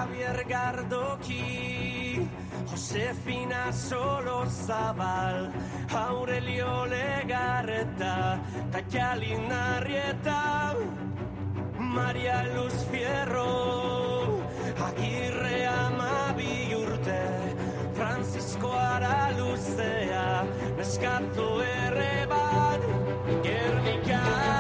Javier Gardoki, Josefina Solozabal, Aurelio Legarreta, Tatiana Arrieta, María Luz Fierro, Aguirre Amabi Urte, Francisco Aralucea, Nescato Errebat, Guernica.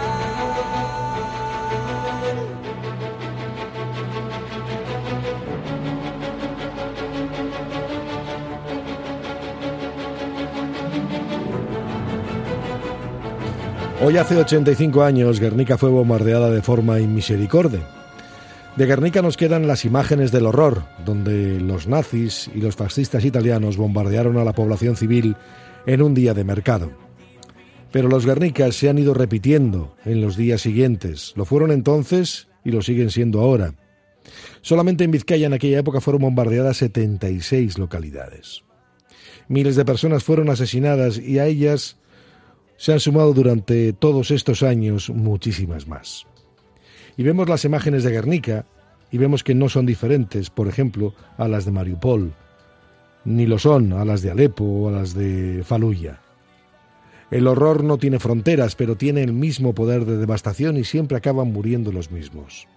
Hoy hace 85 años Guernica fue bombardeada de forma inmisericorde. De Guernica nos quedan las imágenes del horror, donde los nazis y los fascistas italianos bombardearon a la población civil en un día de mercado. Pero los Guernicas se han ido repitiendo en los días siguientes. Lo fueron entonces y lo siguen siendo ahora. Solamente en Vizcaya en aquella época fueron bombardeadas 76 localidades. Miles de personas fueron asesinadas y a ellas se han sumado durante todos estos años muchísimas más. Y vemos las imágenes de Guernica y vemos que no son diferentes, por ejemplo, a las de Mariupol, ni lo son a las de Alepo o a las de Faluya. El horror no tiene fronteras, pero tiene el mismo poder de devastación y siempre acaban muriendo los mismos.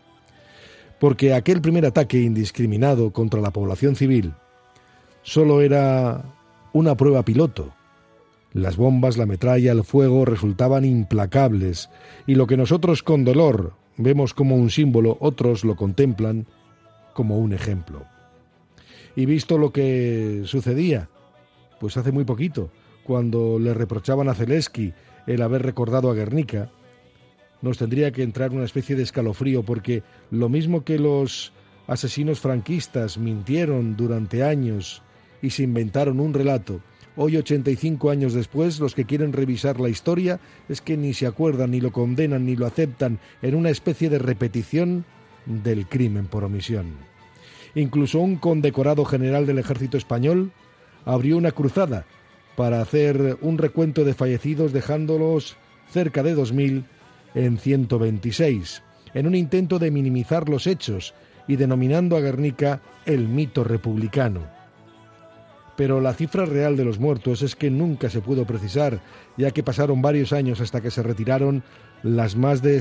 Porque aquel primer ataque indiscriminado contra la población civil solo era una prueba piloto. Las bombas, la metralla, el fuego resultaban implacables y lo que nosotros con dolor vemos como un símbolo, otros lo contemplan como un ejemplo. Y visto lo que sucedía, pues hace muy poquito, cuando le reprochaban a Zelensky el haber recordado a Guernica, nos tendría que entrar una especie de escalofrío, porque lo mismo que los asesinos franquistas mintieron durante años y se inventaron un relato, hoy 85 años después los que quieren revisar la historia es que ni se acuerdan, ni lo condenan, ni lo aceptan en una especie de repetición del crimen por omisión. Incluso un condecorado general del ejército español abrió una cruzada para hacer un recuento de fallecidos, dejándolos cerca de 2.000 en 126, en un intento de minimizar los hechos y denominando a Guernica el mito republicano. Pero la cifra real de los muertos es que nunca se pudo precisar, ya que pasaron varios años hasta que se retiraron los más de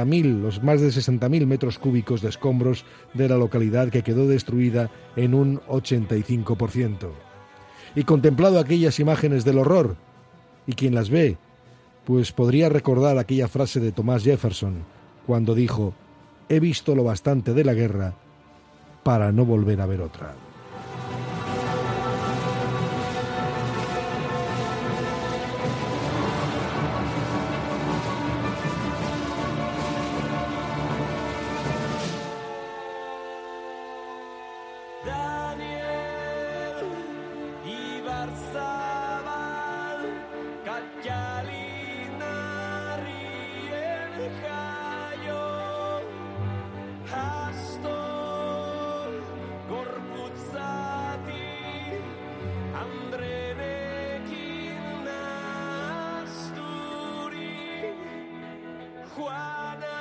60.000 metros cúbicos de escombros de la localidad, que quedó destruida en un 85%. Y contemplado aquellas imágenes del horror, y quien las ve, pues podría recordar aquella frase de Thomas Jefferson, cuando dijo: «He visto lo bastante de la guerra para no volver a ver otra». Juana